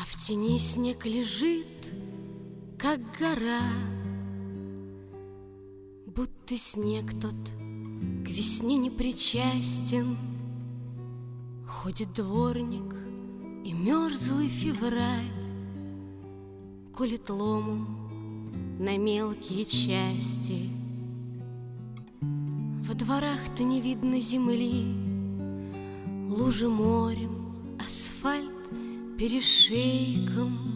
в тени снег лежит, как гора, будто снег тот к весне не причастен. Ходит дворник и мерзлый февраль колет ломом на мелкие части. Во дворах-то не видно земли, лужи морем, асфальт перешейком.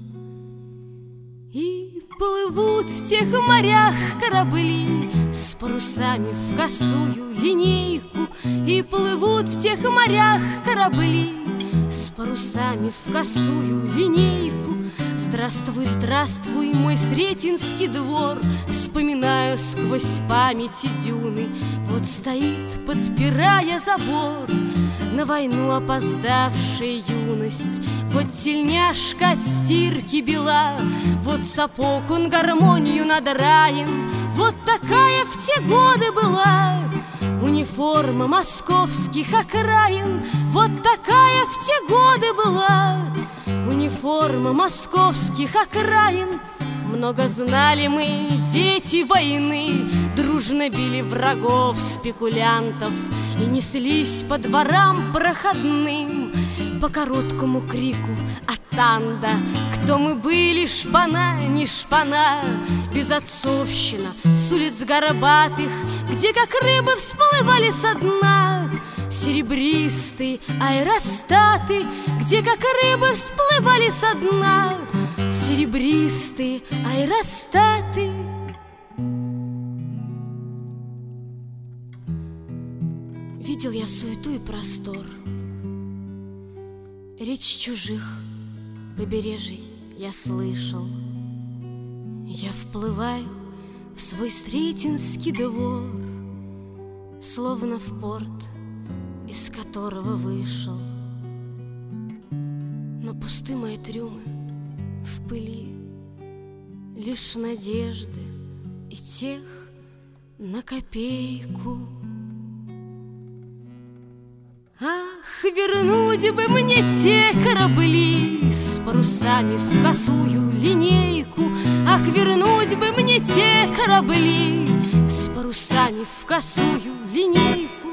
И плывут в тех морях корабли с парусами в косую линейку. И плывут в тех морях корабли с парусами в косую линейку. Здравствуй, здравствуй, мой Сретенский двор, вспоминаю сквозь памяти дюны. Вот стоит, подпирая забор, на войну опоздавшая юность. Вот тельняшка от стирки бела, вот сапог он гармонию надраен. Вот такая в те годы была униформа московских окраин. Вот такая в те годы была униформа московских окраин. Много знали мы, дети войны, дружно били врагов, спекулянтов и неслись по дворам проходным по короткому крику «Атанда!». Кто мы были, шпана, не шпана, безотцовщина с улиц горбатых, где как рыбы всплывали со дна серебристые аэростаты, где как рыбы всплывали со дна серебристые аэростаты. Видел я суету и простор, речь чужих побережий я слышал. Я вплываю в свой Сретенский двор, словно в порт, из которого вышел. Но пусты мои трюмы в пыли, лишь надежды и тех на копейку. Ах, вернуть бы мне те корабли с парусами в косую линейку. Ах, вернуть бы мне те корабли с парусами в косую линейку.